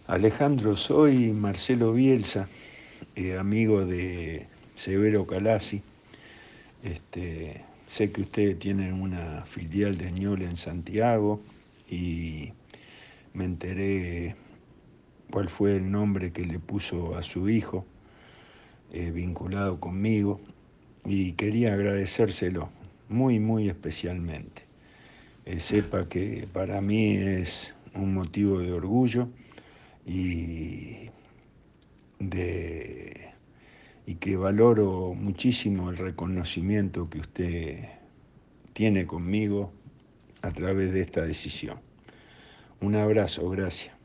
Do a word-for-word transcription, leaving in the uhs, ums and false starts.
Alejandro, soy Marcelo Bielsa, eh, amigo de Severo Calasi. Este, sé que ustedes tienen una filial de Ñol en Santiago y me enteré cuál fue el nombre que le puso a su hijo, eh, vinculado conmigo, y quería agradecérselo muy, muy especialmente. Eh, sepa que para mí es un motivo de orgullo y de y que valoro muchísimo el reconocimiento que usted tiene conmigo a través de esta decisión. Un abrazo, gracias.